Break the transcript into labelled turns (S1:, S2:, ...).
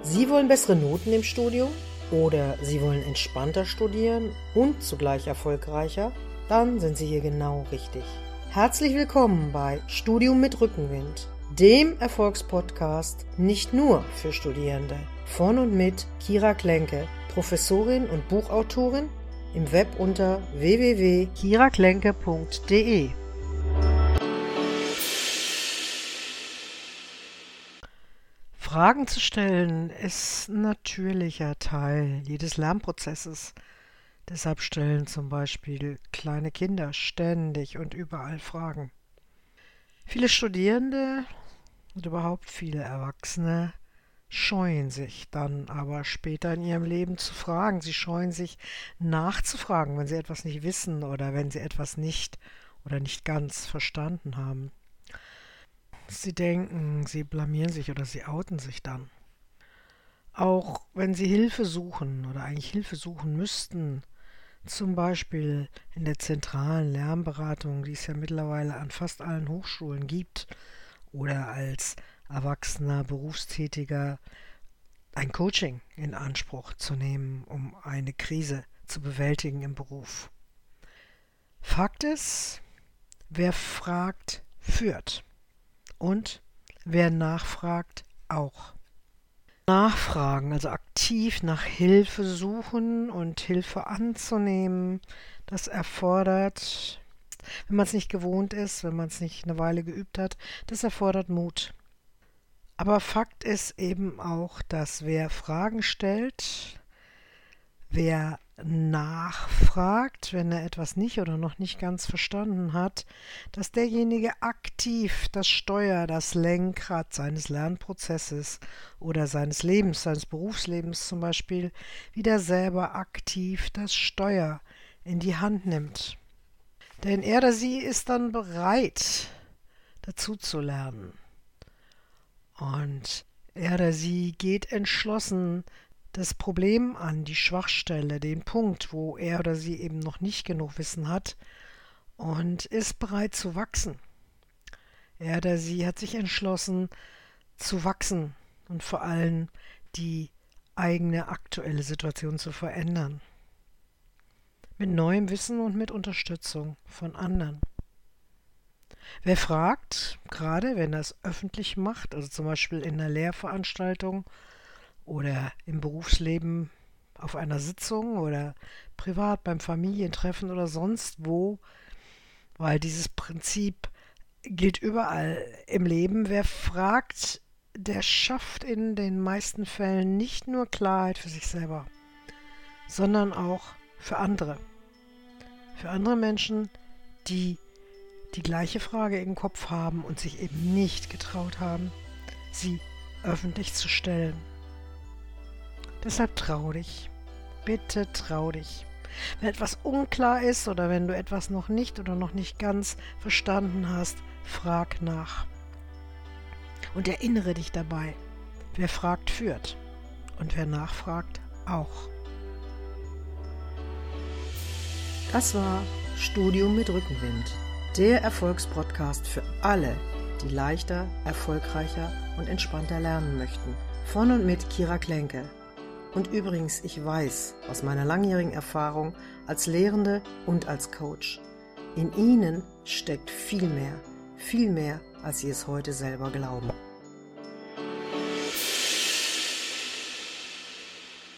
S1: Sie wollen bessere Noten im Studium oder Sie wollen entspannter studieren und zugleich erfolgreicher? Dann sind Sie hier genau richtig. Herzlich willkommen bei Studium mit Rückenwind, dem Erfolgspodcast nicht nur für Studierende. Von und mit Kira Klenke, Professorin und Buchautorin, im Web unter www.kiraklenke.de. Fragen zu stellen ist ein natürlicher Teil jedes Lernprozesses. Deshalb stellen zum Beispiel kleine Kinder ständig und überall Fragen. Viele Studierende und überhaupt viele Erwachsene scheuen sich dann aber später in ihrem Leben zu fragen. Sie scheuen sich nachzufragen, wenn sie etwas nicht wissen oder wenn sie etwas nicht oder nicht ganz verstanden haben. Sie denken, sie blamieren sich oder sie outen sich dann. Auch wenn sie Hilfe suchen oder eigentlich Hilfe suchen müssten, zum Beispiel in der zentralen Lernberatung, die es ja mittlerweile an fast allen Hochschulen gibt, oder als erwachsener Berufstätiger ein Coaching in Anspruch zu nehmen, um eine Krise zu bewältigen im Beruf. Fakt ist, wer fragt, führt. Und wer nachfragt, auch. Nachfragen, also aktiv nach Hilfe suchen und Hilfe anzunehmen, das erfordert, wenn man es nicht gewohnt ist, wenn man es nicht eine Weile geübt hat, das erfordert Mut. Aber Fakt ist eben auch, dass wer Fragen stellt, wer nachfragt, wenn er etwas nicht oder noch nicht ganz verstanden hat, dass derjenige aktiv das Steuer, das Lenkrad seines Lernprozesses oder seines Lebens, seines Berufslebens zum Beispiel, wieder selber aktiv das Steuer in die Hand nimmt. Denn er oder sie ist dann bereit, dazu zu lernen. Und er oder sie geht entschlossen das Problem an, die Schwachstelle, den Punkt, wo er oder sie eben noch nicht genug Wissen hat und ist bereit zu wachsen. Er oder sie hat sich entschlossen zu wachsen und vor allem die eigene aktuelle Situation zu verändern. Mit neuem Wissen und mit Unterstützung von anderen. Wer fragt, gerade wenn er es öffentlich macht, also zum Beispiel in einer Lehrveranstaltung, oder im Berufsleben auf einer Sitzung oder privat beim Familientreffen oder sonst wo, weil dieses Prinzip gilt überall im Leben. Wer fragt, der schafft in den meisten Fällen nicht nur Klarheit für sich selber, sondern auch für andere. Für andere Menschen, die die gleiche Frage im Kopf haben und sich eben nicht getraut haben, sie öffentlich zu stellen. Deshalb trau dich. Bitte trau dich. Wenn etwas unklar ist oder wenn du etwas noch nicht oder noch nicht ganz verstanden hast, frag nach. Und erinnere dich dabei, wer fragt, führt. Und wer nachfragt, auch. Das war Studium mit Rückenwind, der Erfolgspodcast für alle, die leichter, erfolgreicher und entspannter lernen möchten. Von und mit Kira Klenke. Und übrigens, ich weiß aus meiner langjährigen Erfahrung als Lehrende und als Coach, in Ihnen steckt viel mehr, als Sie es heute selber glauben.